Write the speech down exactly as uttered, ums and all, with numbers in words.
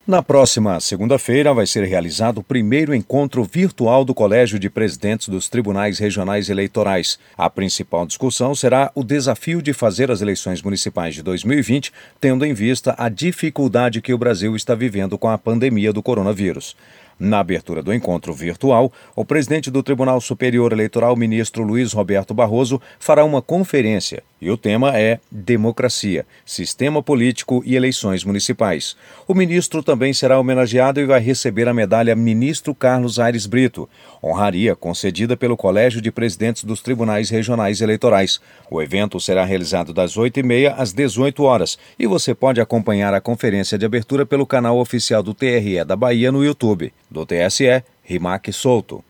Na próxima segunda-feira vai ser realizado o primeiro encontro virtual do Colégio de Presidentes dos Tribunais Regionais Eleitorais. A principal discussão será o desafio de fazer as eleições municipais de dois mil e vinte, tendo em vista a dificuldade que o Brasil está vivendo com a pandemia do coronavírus. Na abertura do encontro virtual, o presidente do Tribunal Superior Eleitoral, ministro Luiz Roberto Barroso, fará uma conferência e o tema é Democracia, Sistema Político e Eleições Municipais. O ministro também será homenageado e vai receber a medalha Ministro Carlos Aires Brito, honraria concedida pelo Colégio de Presidentes dos Tribunais Regionais Eleitorais. O evento será realizado das oito e meia às dezoito horas e você pode acompanhar a conferência de abertura pelo canal oficial do T R E da Bahia no YouTube. Do T S E, Rimac Souto.